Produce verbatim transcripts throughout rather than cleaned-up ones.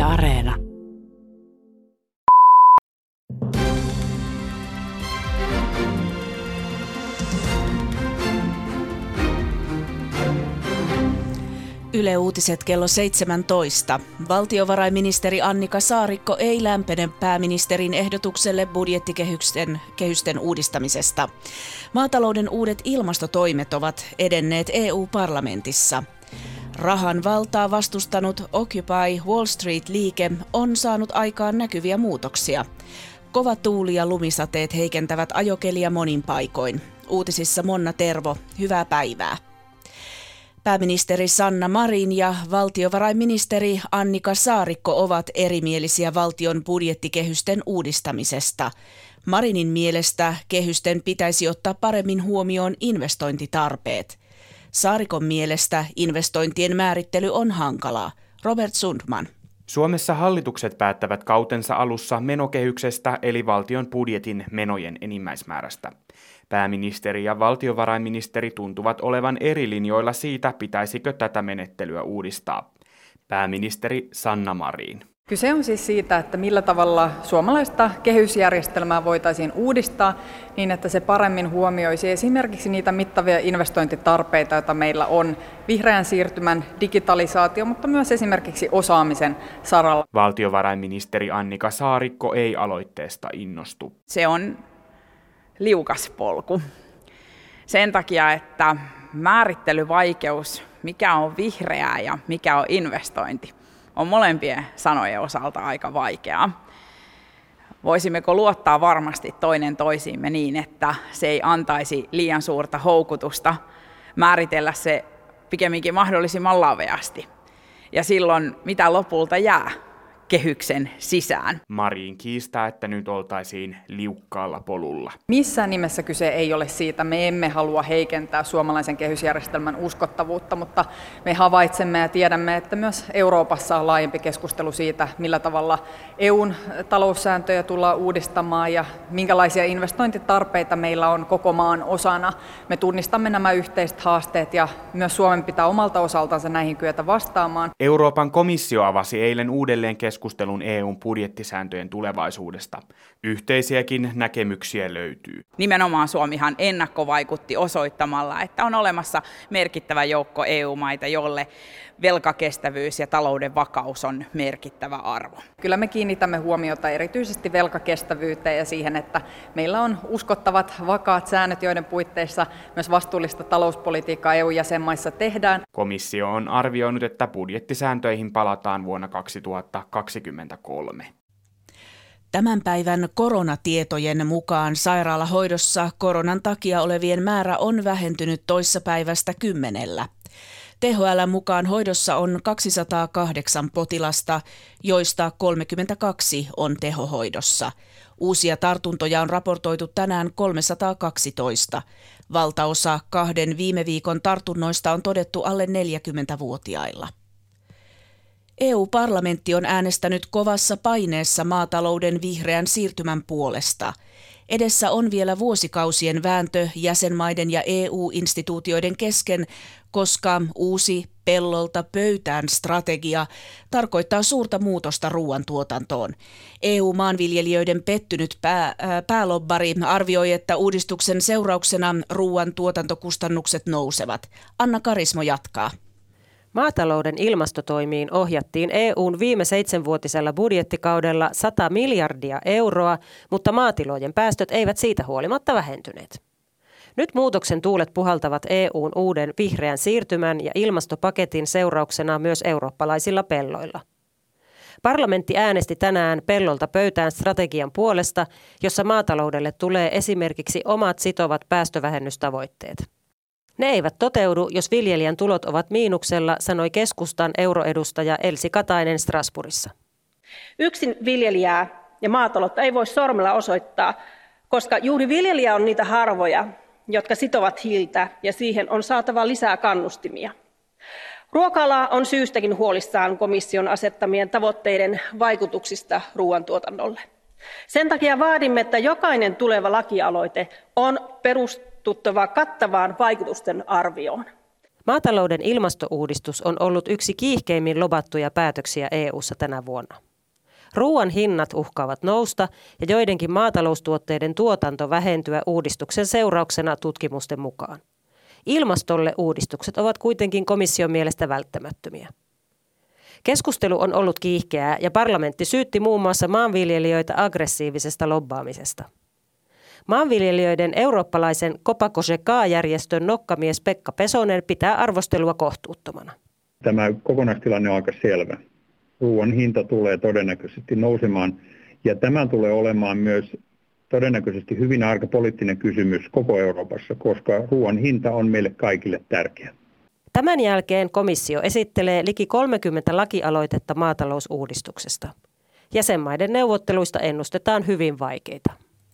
Areena. Yle Uutiset kello seitsemäntoista. Valtiovarainministeri Annika Saarikko ei lämpene pääministerin ehdotukselle budjettikehysten kehysten uudistamisesta. Maatalouden uudet ilmastotoimet ovat edenneet E U-parlamentissa. Rahan valtaa vastustanut Occupy Wall Street-liike on saanut aikaan näkyviä muutoksia. Kova tuuli ja lumisateet heikentävät ajokelia monin paikoin. Uutisissa Monna Tervo, hyvää päivää. Pääministeri Sanna Marin ja valtiovarainministeri Annika Saarikko ovat erimielisiä valtion budjettikehysten uudistamisesta. Marinin mielestä kehysten pitäisi ottaa paremmin huomioon investointitarpeet. Saarikon mielestä investointien määrittely on hankalaa. Robert Sundman. Suomessa hallitukset päättävät kautensa alussa menokehyksestä eli valtion budjetin menojen enimmäismäärästä. Pääministeri ja valtiovarainministeri tuntuvat olevan eri linjoilla siitä, pitäisikö tätä menettelyä uudistaa. Pääministeri Sanna Marin. Kyse on siis siitä, että millä tavalla suomalaista kehysjärjestelmää voitaisiin uudistaa niin, että se paremmin huomioisi esimerkiksi niitä mittavia investointitarpeita, joita meillä on vihreän siirtymän, digitalisaatio, mutta myös esimerkiksi osaamisen saralla. Valtiovarainministeri Annika Saarikko ei aloitteesta innostu. Se on liukas polku. Sen takia, että määrittelyvaikeus, mikä on vihreää ja mikä on investointi, on molempien sanojen osalta aika vaikeaa. Voisimmeko luottaa varmasti toinen toisiimme niin, että se ei antaisi liian suurta houkutusta määritellä se pikemminkin mahdollisimman laveasti. Ja silloin mitä lopulta jää kehyksen sisään. Marin kiistää, että nyt oltaisiin liukkaalla polulla. Missään nimessä kyse ei ole siitä. Me emme halua heikentää suomalaisen kehysjärjestelmän uskottavuutta, mutta me havaitsemme ja tiedämme, että myös Euroopassa on laajempi keskustelu siitä, millä tavalla E U:n taloussääntöjä tullaan uudistamaan ja minkälaisia investointitarpeita meillä on koko maan osana. Me tunnistamme nämä yhteiset haasteet ja myös Suomen pitää omalta osaltansa näihin kyetä vastaamaan. Euroopan komissio avasi eilen uudelleen keskustelun keskustelun E U:n budjettisääntöjen tulevaisuudesta. Yhteisiäkin näkemyksiä löytyy. Nimenomaan Suomihan ennakkovaikutti osoittamalla, että on olemassa merkittävä joukko E U-maita, jolle velkakestävyys ja talouden vakaus on merkittävä arvo. Kyllä me kiinnitämme huomiota erityisesti velkakestävyyteen ja siihen, että meillä on uskottavat, vakaat säännöt, joiden puitteissa myös vastuullista talouspolitiikkaa E U-jäsenmaissa tehdään. Komissio on arvioinut, että budjettisääntöihin palataan vuonna kaksituhattakaksikymmentäkolme. Tämän päivän koronatietojen mukaan sairaalahoidossa koronan takia olevien määrä on vähentynyt toissapäivästä kymmenellä. T H L:n mukaan hoidossa on kaksisataakahdeksan potilasta, joista kolmekymmentäkaksi on tehohoidossa. Uusia tartuntoja on raportoitu tänään kolmesataakaksitoista. Valtaosa kahden viime viikon tartunnoista on todettu alle neljäkymmentävuotiailla. E U-parlamentti on äänestänyt kovassa paineessa maatalouden vihreän siirtymän puolesta. Edessä on vielä vuosikausien vääntö jäsenmaiden ja E U-instituutioiden kesken, koska uusi pellolta pöytään strategia tarkoittaa suurta muutosta ruoantuotantoon. E U-maanviljelijöiden pettynyt pää, ää, päälobbari arvioi, että uudistuksen seurauksena ruoantuotantokustannukset nousevat. Anna Karismo jatkaa. Maatalouden ilmastotoimiin ohjattiin E U:n viime seitsemänvuotisella budjettikaudella sata miljardia euroa, mutta maatilojen päästöt eivät siitä huolimatta vähentyneet. Nyt muutoksen tuulet puhaltavat E U:n uuden vihreän siirtymän ja ilmastopaketin seurauksena myös eurooppalaisilla pelloilla. Parlamentti äänesti tänään pellolta pöytään strategian puolesta, jossa maataloudelle tulee esimerkiksi omat sitovat päästövähennystavoitteet. Ne eivät toteudu, jos viljelijän tulot ovat miinuksella, sanoi keskustan euroedustaja Elsi Katainen Strasbourgissa. Yksin viljelijää ja maataloutta ei voi sormella osoittaa, koska juuri viljelijä on niitä harvoja, jotka sitovat hiiltä ja siihen on saatava lisää kannustimia. Ruoka-ala on syystäkin huolissaan komission asettamien tavoitteiden vaikutuksista ruoantuotannolle. Sen takia vaadimme, että jokainen tuleva lakialoite on perustuttava kattavaan vaikutusten arvioon. Maatalouden ilmastouudistus on ollut yksi kiihkeimmin lobattuja päätöksiä E U:ssa tänä vuonna. Ruoan hinnat uhkaavat nousta ja joidenkin maataloustuotteiden tuotanto vähentyä uudistuksen seurauksena tutkimusten mukaan. Ilmastolle uudistukset ovat kuitenkin komission mielestä välttämättömiä. Keskustelu on ollut kiihkeää ja parlamentti syytti muun muassa maanviljelijöitä aggressiivisesta lobbaamisesta. Maanviljelijöiden eurooppalaisen Copa-Cogeca-järjestön nokkamies Pekka Pesonen pitää arvostelua kohtuuttomana. Tämä kokonaistilanne on aika selvä. Ruoan hinta tulee todennäköisesti nousemaan ja tämä tulee olemaan myös todennäköisesti hyvin arka poliittinen kysymys koko Euroopassa, koska ruoan hinta on meille kaikille tärkeä. Tämän jälkeen komissio esittelee liki kolmekymmentä lakialoitetta maatalousuudistuksesta. Jäsenmaiden neuvotteluista ennustetaan hyvin vaikeita.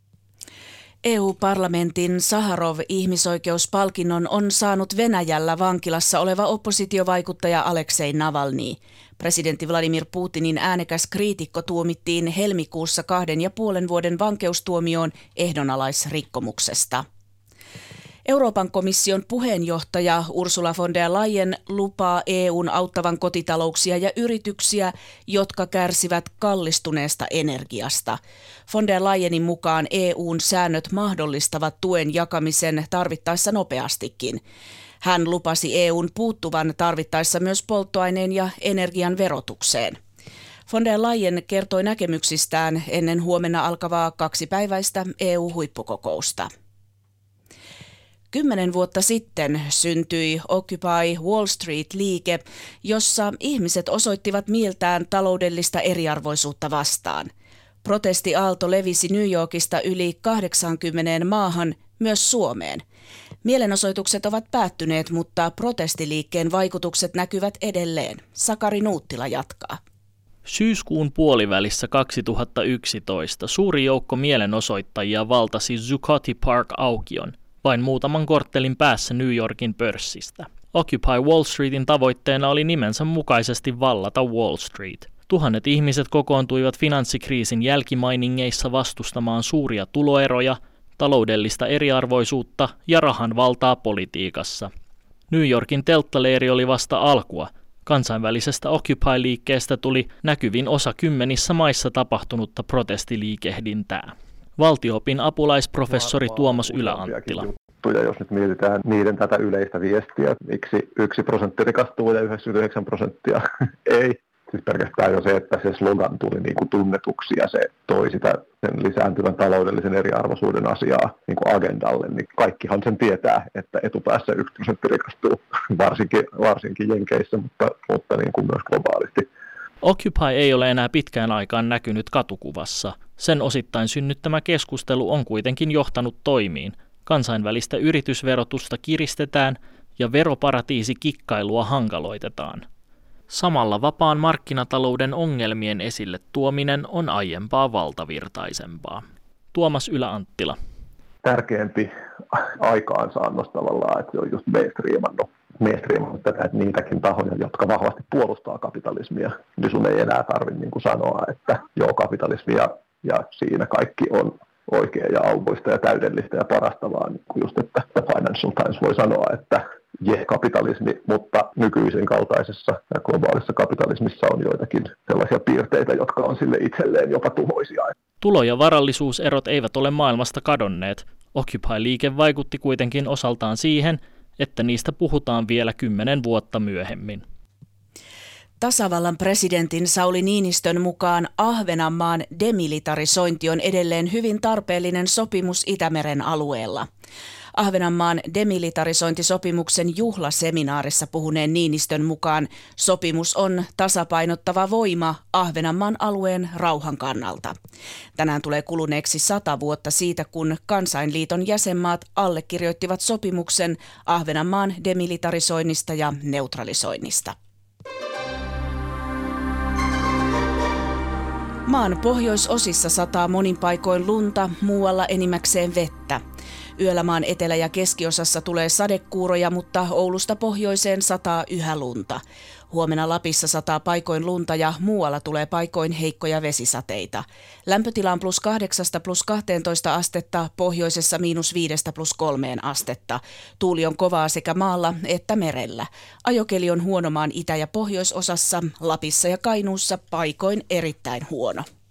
E U-parlamentin Saharov-ihmisoikeuspalkinnon on saanut Venäjällä vankilassa oleva oppositiovaikuttaja Aleksei Navalny. Presidentti Vladimir Putinin äänekäs kriitikko tuomittiin helmikuussa kahden ja puolen vuoden vankeustuomioon ehdonalaisrikkomuksesta. Euroopan komission puheenjohtaja Ursula von der Leyen lupaa E U:n auttavan kotitalouksia ja yrityksiä, jotka kärsivät kallistuneesta energiasta. Von der Leyenin mukaan E U:n säännöt mahdollistavat tuen jakamisen tarvittaessa nopeastikin. Hän lupasi E U:n puuttuvan tarvittaessa myös polttoaineen ja energian verotukseen. Von der Leyen kertoi näkemyksistään ennen huomenna alkavaa kaksipäiväistä E U-huippukokousta. Kymmenen vuotta sitten syntyi Occupy Wall Street-liike, jossa ihmiset osoittivat mieltään taloudellista eriarvoisuutta vastaan. Protestiaalto levisi New Yorkista yli kahdeksankymmeneen maahan, myös Suomeen. Mielenosoitukset ovat päättyneet, mutta protestiliikkeen vaikutukset näkyvät edelleen. Sakari Nuuttila jatkaa. Syyskuun puolivälissä kaksituhattayksitoista suuri joukko mielenosoittajia valtasi Zuccotti Park-aukion, vain muutaman korttelin päässä New Yorkin pörssistä. Occupy Wall Streetin tavoitteena oli nimensä mukaisesti vallata Wall Street. Tuhannet ihmiset kokoontuivat finanssikriisin jälkimainingeissa vastustamaan suuria tuloeroja, taloudellista eriarvoisuutta ja rahan valtaa politiikassa. New Yorkin telttaleiri oli vasta alkua. Kansainvälisestä Occupy-liikkeestä tuli näkyvin osa kymmenissä maissa tapahtunutta protestiliikehdintää. Valtio-opin apulaisprofessori Tuomas Ylä-Anttila. Ja jos nyt mietitään niiden tätä yleistä viestiä, miksi yksi prosentti rikastuu ja yhdeksänkymmentäyhdeksän prosenttia ei. Siis pelkästään jo se, että se slogan tuli niin kuin tunnetuksi ja se toi sitä sen lisääntyvän taloudellisen eriarvoisuuden asiaa niin kuin agendalle, niin kaikkihan sen tietää, että etupäässä yksi prosentti rikastuu, varsinkin, varsinkin Jenkeissä, mutta, mutta niin kuin myös globaalisti. Occupy ei ole enää pitkään aikaan näkynyt katukuvassa. Sen osittain synnyttämä keskustelu on kuitenkin johtanut toimiin. Kansainvälistä yritysverotusta kiristetään ja veroparatiisikikkailua hankaloitetaan. Samalla vapaan markkinatalouden ongelmien esille tuominen on aiempaa valtavirtaisempaa. Tuomas Ylä-Anttila. Tärkeämpi aikaansaannos tavallaan, että se on just mainstreamannut, mainstreamannut tätä, että niitäkin tahoja, jotka vahvasti puolustaa kapitalismia, niin sun ei enää tarvitse niin kuin sanoa, että joo, kapitalismia ja siinä kaikki on oikea ja auvoista ja täydellistä ja parasta, vaan niin kuin just, että Financial Times voi sanoa, että je kapitalismi, mutta nykyisen kaltaisessa ja globaalissa kapitalismissa on joitakin sellaisia piirteitä, jotka on sille itselleen jopa tuhoisia. Tulo- ja varallisuuserot eivät ole maailmasta kadonneet. Occupy-liike vaikutti kuitenkin osaltaan siihen, että niistä puhutaan vielä kymmenen vuotta myöhemmin. Tasavallan presidentin Sauli Niinistön mukaan Ahvenanmaan demilitarisointi on edelleen hyvin tarpeellinen sopimus Itämeren alueella. Ahvenanmaan demilitarisointisopimuksen juhlaseminaarissa puhuneen Niinistön mukaan sopimus on tasapainottava voima Ahvenanmaan alueen rauhan kannalta. Tänään tulee kuluneeksi sata vuotta siitä, kun Kansainliiton jäsenmaat allekirjoittivat sopimuksen Ahvenanmaan demilitarisoinnista ja neutralisoinnista. Maan pohjoisosissa sataa monin paikoin lunta, muualla enimmäkseen vettä. Yöllä maan etelä- ja keskiosassa tulee sadekuuroja, mutta Oulusta pohjoiseen sataa yhä lunta. Huomenna Lapissa sataa paikoin lunta ja muualla tulee paikoin heikkoja vesisateita. Lämpötila on plus kahdeksasta plus kahteentoista astetta, pohjoisessa miinus viidestä plus kolmeen astetta. Tuuli on kovaa sekä maalla että merellä. Ajokeli on huono maan itä- ja pohjoisosassa, Lapissa ja Kainuussa paikoin erittäin huono.